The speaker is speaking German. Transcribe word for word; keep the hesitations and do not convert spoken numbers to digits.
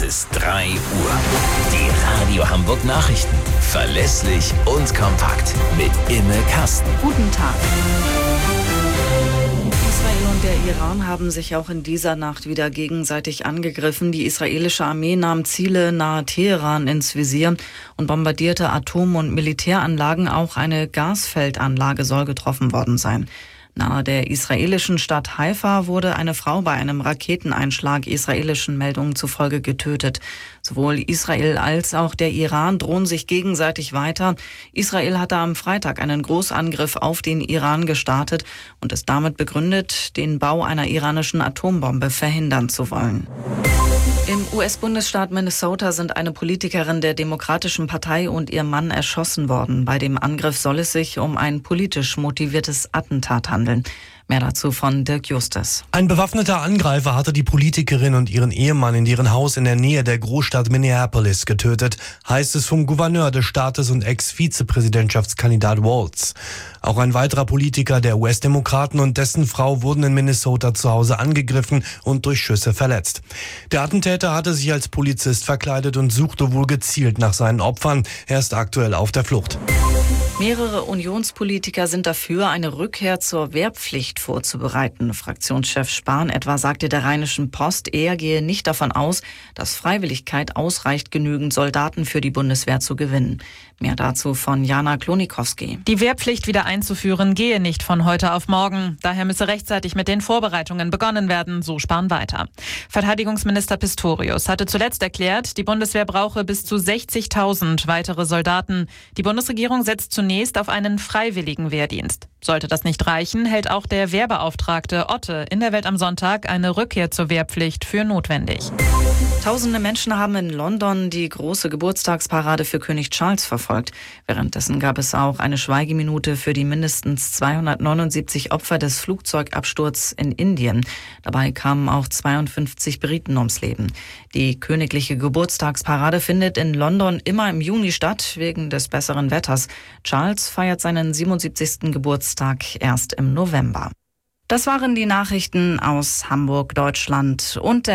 bis drei Uhr. Die Radio Hamburg Nachrichten. Verlässlich und kompakt. Mit Imme Kasten. Guten Tag. Israel und der Iran haben sich auch in dieser Nacht wieder gegenseitig angegriffen. Die israelische Armee nahm Ziele nahe Teheran ins Visier und bombardierte Atom- und Militäranlagen. Auch eine Gasfeldanlage soll getroffen worden sein. Nahe der israelischen Stadt Haifa wurde eine Frau bei einem Raketeneinschlag israelischen Meldungen zufolge getötet. Sowohl Israel als auch der Iran drohen sich gegenseitig weiter. Israel hatte am Freitag einen Großangriff auf den Iran gestartet und ist damit begründet, den Bau einer iranischen Atombombe verhindern zu wollen. Im U S-Bundesstaat Minnesota sind eine Politikerin der Demokratischen Partei und ihr Mann erschossen worden. Bei dem Angriff soll es sich um ein politisch motiviertes Attentat handeln. Mehr dazu von Dirk Justus. Ein bewaffneter Angreifer hatte die Politikerin und ihren Ehemann in deren Haus in der Nähe der Großstadt Minneapolis getötet, heißt es vom Gouverneur des Staates und Ex-Vizepräsidentschaftskandidat Walz. Auch ein weiterer Politiker der U S-Demokraten und dessen Frau wurden in Minnesota zu Hause angegriffen und durch Schüsse verletzt. Der Attentäter hatte sich als Polizist verkleidet und suchte wohl gezielt nach seinen Opfern. Er ist aktuell auf der Flucht. Mehrere Unionspolitiker sind dafür, eine Rückkehr zur Wehrpflicht vorzubereiten. Fraktionschef Spahn etwa sagte der Rheinischen Post, er gehe nicht davon aus, dass Freiwilligkeit ausreicht, genügend Soldaten für die Bundeswehr zu gewinnen. Mehr dazu von Jana Klonikowski. Die Wehrpflicht wieder einzuführen gehe nicht von heute auf morgen. Daher müsse rechtzeitig mit den Vorbereitungen begonnen werden, so Spahn weiter. Verteidigungsminister Pistorius hatte zuletzt erklärt, die Bundeswehr brauche bis zu sechzigtausend weitere Soldaten. Die Bundesregierung setzt zunächst auf einen freiwilligen Wehrdienst. Sollte das nicht reichen, hält auch der Wehrbeauftragte Otte in der Welt am Sonntag eine Rückkehr zur Wehrpflicht für notwendig. Tausende Menschen haben in London die große Geburtstagsparade für König Charles verfolgt. Währenddessen gab es auch eine Schweigeminute für die mindestens zweihundertneunundsiebzig Opfer des Flugzeugabsturzes in Indien. Dabei kamen auch zweiundfünfzig Briten ums Leben. Die königliche Geburtstagsparade findet in London immer im Juni statt, wegen des besseren Wetters. Charles feiert seinen siebenundsiebzigsten Geburtstag erst im November. Das waren die Nachrichten aus Hamburg, Deutschland und der